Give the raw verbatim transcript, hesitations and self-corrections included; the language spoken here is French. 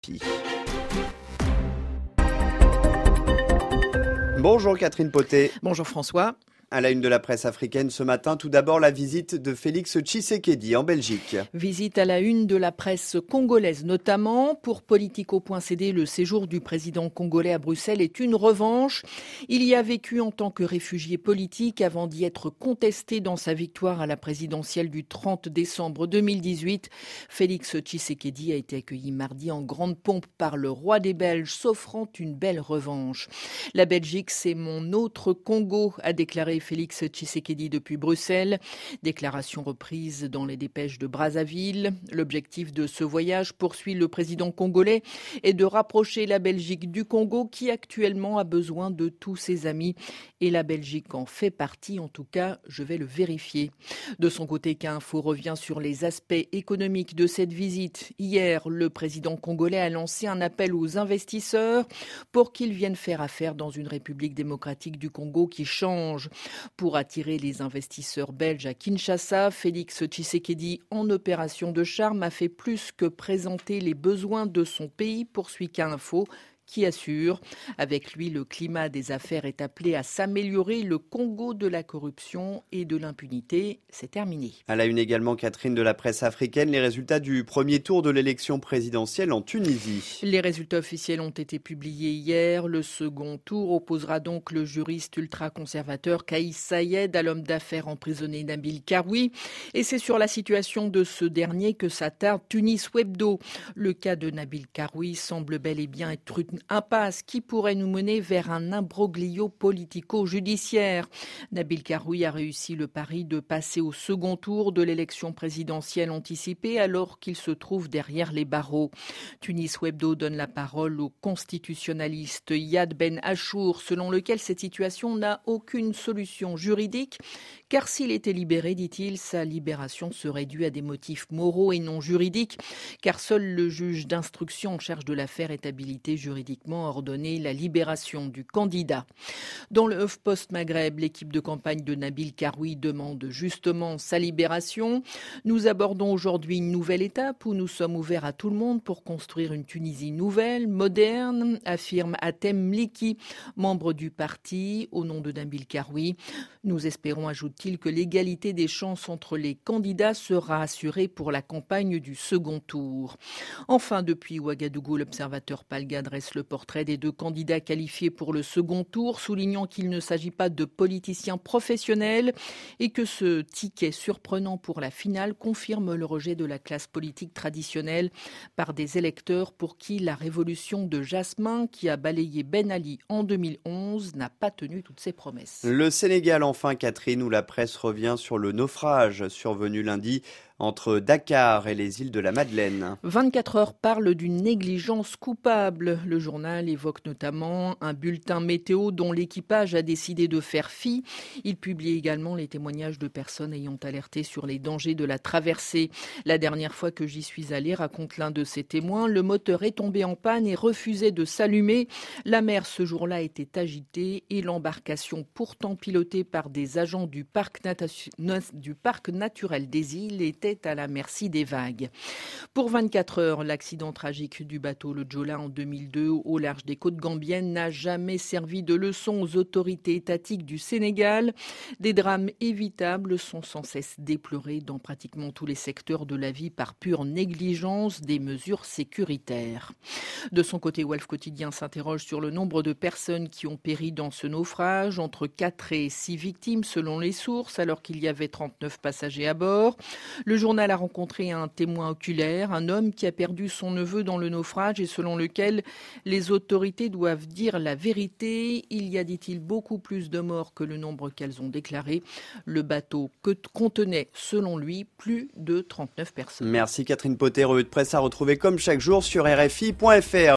Bonjour Catherine Potet. Bonjour François. À la une de la presse africaine ce matin, tout d'abord la visite de Félix Tshisekedi en Belgique. Visite à la une de la presse congolaise notamment. Pour Politico point c d, le séjour du président congolais à Bruxelles est une revanche. Il y a vécu en tant que réfugié politique avant d'y être contesté dans sa victoire à la présidentielle du trente décembre deux mille dix-huit. Félix Tshisekedi a été accueilli mardi en grande pompe par le roi des Belges, s'offrant une belle revanche. La Belgique, c'est mon autre Congo, a déclaré Félix Tshisekedi depuis Bruxelles. Déclaration reprise dans les dépêches de Brazzaville. L'objectif de ce voyage, poursuit le président congolais, est de rapprocher la Belgique du Congo qui actuellement a besoin de tous ses amis. Et la Belgique en fait partie, en tout cas, je vais le vérifier. De son côté, K-Info revient sur les aspects économiques de cette visite. Hier, le président congolais a lancé un appel aux investisseurs pour qu'ils viennent faire affaire dans une République démocratique du Congo qui change. Pour attirer les investisseurs belges à Kinshasa, Félix Tshisekedi, en opération de charme, a fait plus que présenter les besoins de son pays, poursuit K-Info, qui assure. Avec lui, le climat des affaires est appelé à s'améliorer. Le Congo de la corruption et de l'impunité, c'est terminé. À la une également, Catherine, de la presse africaine, les résultats du premier tour de l'élection présidentielle en Tunisie. Les résultats officiels ont été publiés hier. Le second tour opposera donc le juriste ultra-conservateur Kaïs Saïed à l'homme d'affaires emprisonné Nabil Karoui. Et c'est sur la situation de ce dernier que s'attarde Tunis Webdo. Le cas de Nabil Karoui semble bel et bien être une impasse qui pourrait nous mener vers un imbroglio politico-judiciaire. Nabil Karoui a réussi le pari de passer au second tour de l'élection présidentielle anticipée alors qu'il se trouve derrière les barreaux. Tunis Webdo donne la parole au constitutionnaliste Yad Ben Achour, selon lequel cette situation n'a aucune solution juridique, car s'il était libéré, dit-il, sa libération serait due à des motifs moraux et non juridiques, car seul le juge d'instruction en charge de l'affaire est habilité juridiquement ordonné la libération du candidat. Dans le HuffPost Maghreb, l'équipe de campagne de Nabil Karoui demande justement sa libération. Nous abordons aujourd'hui une nouvelle étape où nous sommes ouverts à tout le monde pour construire une Tunisie nouvelle, moderne, affirme Hatem Mliki, membre du parti, au nom de Nabil Karoui. Nous espérons, ajoute-t-il, que l'égalité des chances entre les candidats sera assurée pour la campagne du second tour. Enfin, depuis Ouagadougou, l'observateur Palga dresse le portrait des deux candidats qualifiés pour le second tour, soulignant qu'il ne s'agit pas de politiciens professionnels et que ce ticket surprenant pour la finale confirme le rejet de la classe politique traditionnelle par des électeurs pour qui la révolution de Jasmin, qui a balayé Ben Ali en deux mille onze, n'a pas tenu toutes ses promesses. Le Sénégal enfin, Catherine, où la presse revient sur le naufrage survenu lundi entre Dakar et les îles de la Madeleine. vingt-quatre heures parle d'une négligence coupable. Le journal évoque notamment un bulletin météo dont l'équipage a décidé de faire fi. Il publie également les témoignages de personnes ayant alerté sur les dangers de la traversée. La dernière fois que j'y suis allé, raconte l'un de ces témoins, le moteur est tombé en panne et refusait de s'allumer. La mer ce jour-là était agitée et l'embarcation, pourtant pilotée par des agents du parc, nat- du parc naturel des îles, était à la merci des vagues. Pour vingt-quatre heures, l'accident tragique du bateau le Joola en deux mille deux au large des côtes gambiennes n'a jamais servi de leçon aux autorités étatiques du Sénégal. Des drames évitables sont sans cesse déplorés dans pratiquement tous les secteurs de la vie par pure négligence des mesures sécuritaires. De son côté, Walf Quotidien s'interroge sur le nombre de personnes qui ont péri dans ce naufrage, entre quatre et six victimes selon les sources, alors qu'il y avait trente-neuf passagers à bord. Le journal a rencontré un témoin oculaire, un homme qui a perdu son neveu dans le naufrage et selon lequel les autorités doivent dire la vérité. Il y a, dit-il, beaucoup plus de morts que le nombre qu'elles ont déclaré. Le bateau contenait, selon lui, plus de trente-neuf personnes. Merci Catherine Potet, revue de presse à retrouver comme chaque jour sur R F I point F R.